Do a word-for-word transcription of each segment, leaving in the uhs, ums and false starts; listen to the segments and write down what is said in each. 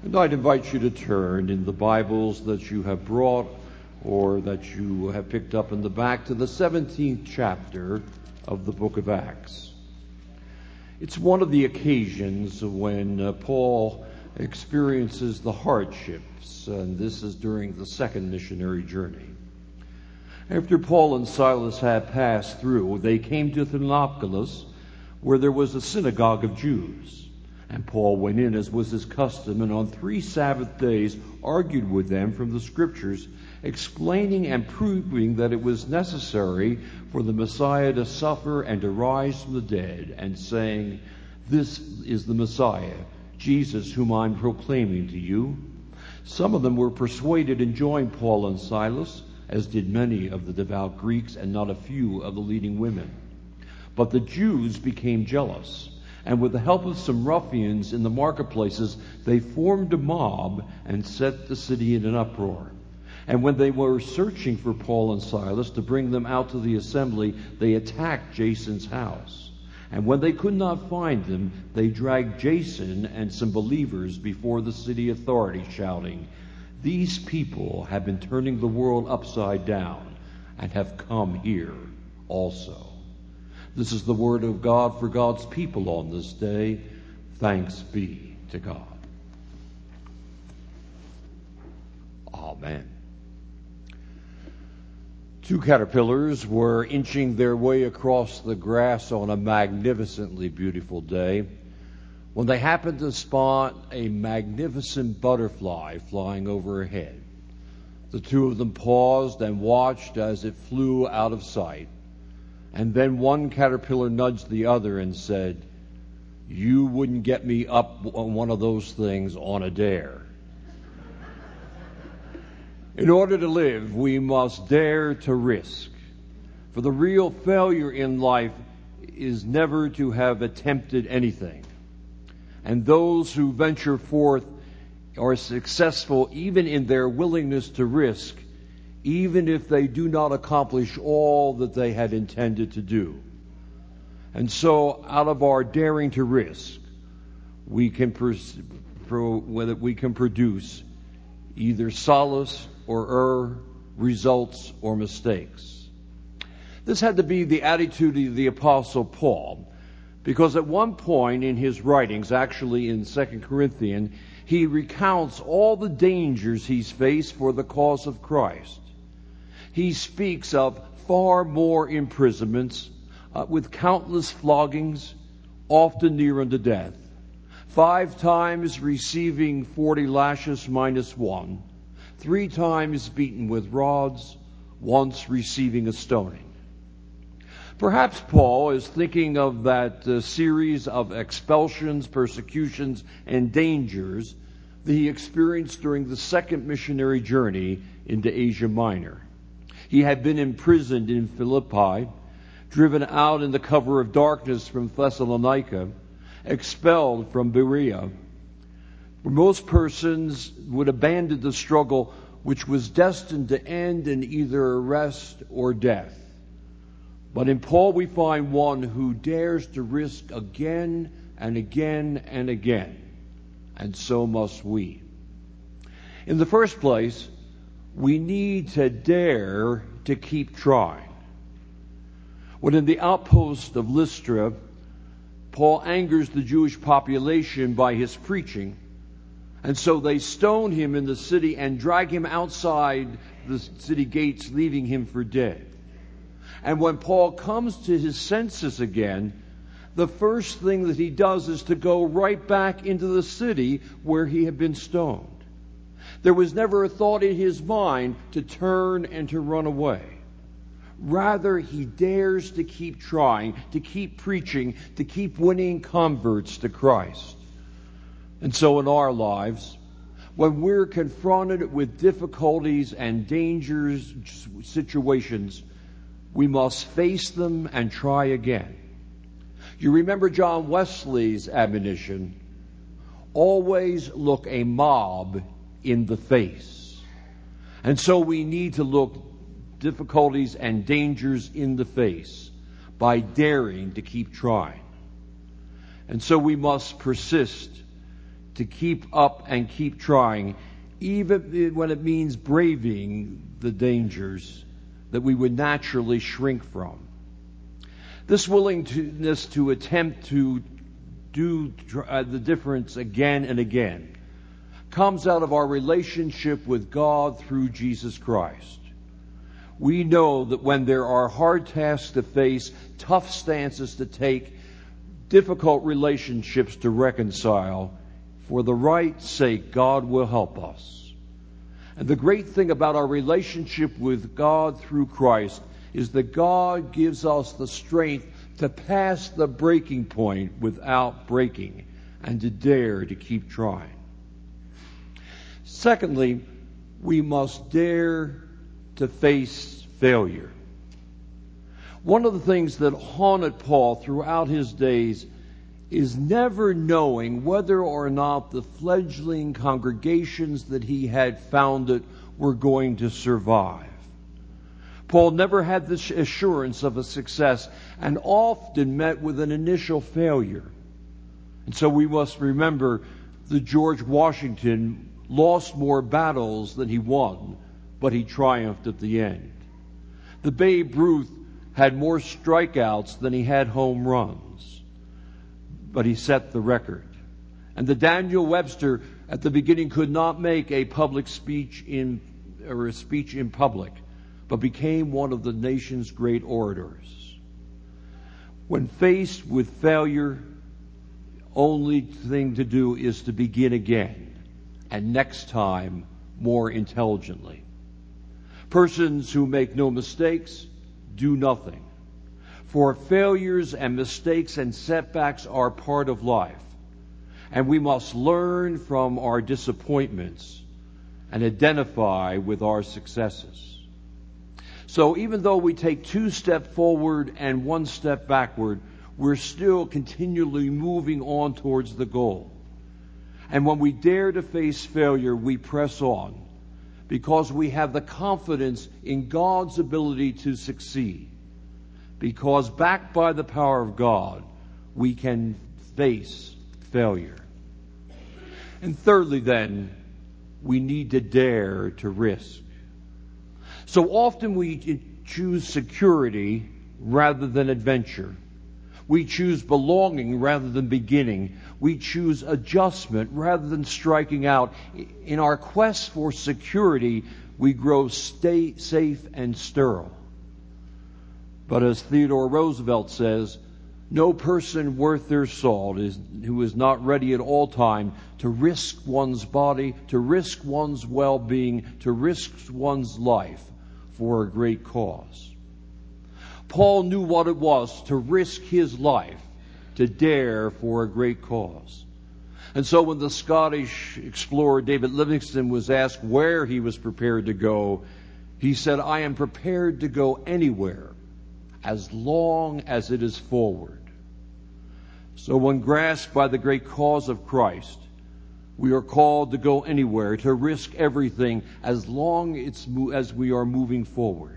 And I'd invite you to turn in the Bibles that you have brought or that you have picked up in the back to the seventeenth chapter of the book of Acts. It's one of the occasions when uh, Paul experiences the hardships, and this is during the second missionary journey. After Paul and Silas had passed through, they came to Theophilus, where there was a synagogue of Jews. And Paul went in, as was his custom, and on three Sabbath days argued with them from the Scriptures, explaining and proving that it was necessary for the Messiah to suffer and to rise from the dead, and saying, "This is the Messiah, Jesus, whom I'm proclaiming to you." Some of them were persuaded and joined Paul and Silas, as did many of the devout Greeks and not a few of the leading women. But the Jews became jealous, and with the help of some ruffians in the marketplaces, they formed a mob and set the city in an uproar. And when they were searching for Paul and Silas to bring them out to the assembly, they attacked Jason's house. And when they could not find them, they dragged Jason and some believers before the city authorities, shouting, "These people have been turning the world upside down and have come here also." This is the word of God for God's people on this day. Thanks be to God. Amen. Two caterpillars were inching their way across the grass on a magnificently beautiful day when they happened to spot a magnificent butterfly flying overhead. The two of them paused and watched as it flew out of sight. And then one caterpillar nudged the other and said, "You wouldn't get me up on one of those things on a dare." In order to live, we must dare to risk. For the real failure in life is never to have attempted anything. And those who venture forth are successful even in their willingness to risk, even if they do not accomplish all that they had intended to do. And so, out of our daring to risk, we can pers- pro- whether we can produce either solace or error, results or mistakes. This had to be the attitude of the Apostle Paul, because at one point in his writings, actually in Second Corinthians, he recounts all the dangers he's faced for the cause of Christ. He speaks of far more imprisonments, uh, with countless floggings, often near unto death, five times receiving forty lashes minus one, three times beaten with rods, once receiving a stoning. Perhaps Paul is thinking of that uh, series of expulsions, persecutions, and dangers that he experienced during the second missionary journey into Asia Minor. He had been imprisoned in Philippi, driven out in the cover of darkness from Thessalonica, expelled from Berea. Most persons would abandon the struggle, which was destined to end in either arrest or death. But in Paul we find one who dares to risk again and again and again, and so must we. In the first place, we need to dare to keep trying. When in the outpost of Lystra, Paul angers the Jewish population by his preaching, and so they stone him in the city and drag him outside the city gates, leaving him for dead. And when Paul comes to his senses again, the first thing that he does is to go right back into the city where he had been stoned. There was never a thought in his mind to turn and to run away. Rather, he dares to keep trying, to keep preaching, to keep winning converts to Christ. And so in our lives, when we're confronted with difficulties and dangerous situations, we must face them and try again. You remember John Wesley's admonition, always look a mob in the face. And so we need to look difficulties and dangers in the face by daring to keep trying. And so we must persist to keep up and keep trying, even when it means braving the dangers that we would naturally shrink from. This willingness to attempt to do uh, the difference again and again comes out of our relationship with God through Jesus Christ. We know that when there are hard tasks to face, tough stances to take, difficult relationships to reconcile, for the right sake, God will help us. And the great thing about our relationship with God through Christ is that God gives us the strength to pass the breaking point without breaking and to dare to keep trying. Secondly, we must dare to face failure. One of the things that haunted Paul throughout his days is never knowing whether or not the fledgling congregations that he had founded were going to survive. Paul never had the assurance of a success and often met with an initial failure. And so we must remember that George Washington lost more battles than he won, but he triumphed at the end. The Babe Ruth had more strikeouts than he had home runs, but he set the record. And the Daniel Webster at the beginning could not make a public speech in or a speech in public, but became one of the nation's great orators. When faced with failure, only thing to do is to begin again, and next time more intelligently. Persons who make no mistakes do nothing. For failures and mistakes and setbacks are part of life, and we must learn from our disappointments and identify with our successes. So even though we take two steps forward and one step backward, we're still continually moving on towards the goal. And when we dare to face failure, we press on because we have the confidence in God's ability to succeed. Because backed by the power of God, we can face failure. And thirdly, then, we need to dare to risk. So often we choose security rather than adventure. We choose belonging rather than beginning. We choose adjustment rather than striking out. In our quest for security, we grow stay safe and sterile. But as Theodore Roosevelt says, no person worth their salt is who is not ready at all time to risk one's body, to risk one's well-being, to risk one's life for a great cause. Paul knew what it was to risk his life, to dare for a great cause. And so when the Scottish explorer David Livingstone was asked where he was prepared to go, he said, "I am prepared to go anywhere as long as it is forward." So when grasped by the great cause of Christ, we are called to go anywhere, to risk everything as long it's mo- as we are moving forward.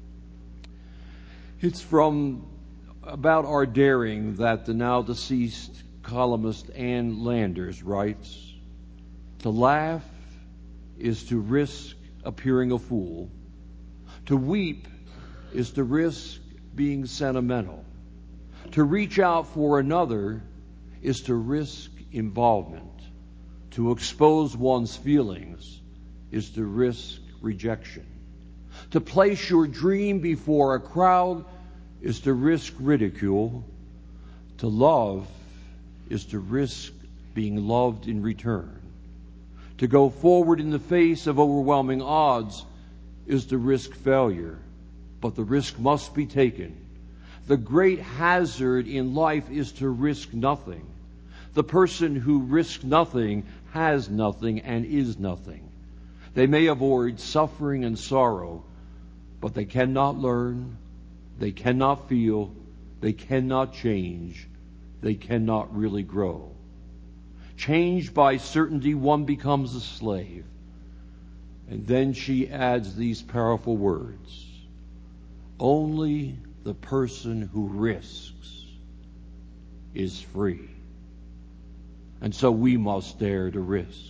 It's from about our daring that the now deceased columnist Ann Landers writes, "To laugh is to risk appearing a fool. To weep is to risk being sentimental. To reach out for another is to risk involvement. To expose one's feelings is to risk rejection. To place your dream before a crowd is to risk ridicule. To love is to risk being loved in return. To go forward in the face of overwhelming odds is to risk failure, but the risk must be taken. The great hazard in life is to risk nothing. The person who risks nothing has nothing and is nothing. They may avoid suffering and sorrow, but they cannot learn, they cannot feel, they cannot change, they cannot really grow. Changed by certainty, one becomes a slave. And then she adds these powerful words: only the person who risks is free. And so we must dare to risk.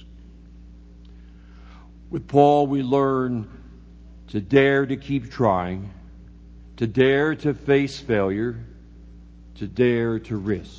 With Paul, we learn to dare to keep trying, to dare to face failure, to dare to risk.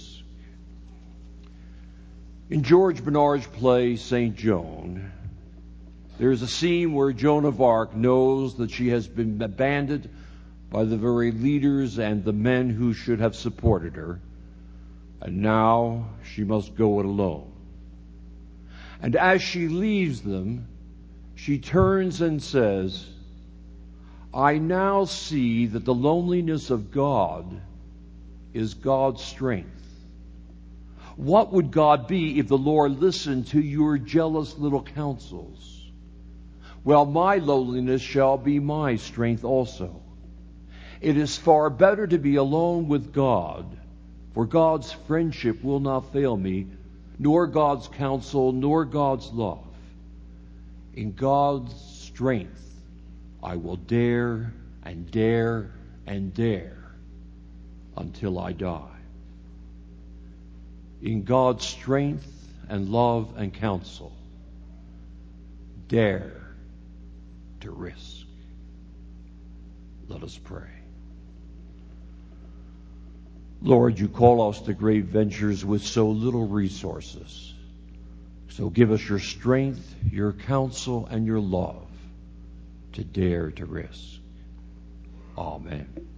In George Bernard's play, Saint Joan, there is a scene where Joan of Arc knows that she has been abandoned by the very leaders and the men who should have supported her, and now she must go it alone. And as she leaves them, she turns and says, I now see that the loneliness of God is God's strength. What would God be if the Lord listened to your jealous little counsels? Well, my loneliness shall be my strength also. It is far better to be alone with God, for God's friendship will not fail me, nor God's counsel, nor God's love. In God's strength, I will dare and dare and dare until I die. In God's strength and love and counsel, dare to risk. Let us pray. Lord, you call us to great ventures with so little resources. So give us your strength, your counsel, and your love to dare to risk. Amen.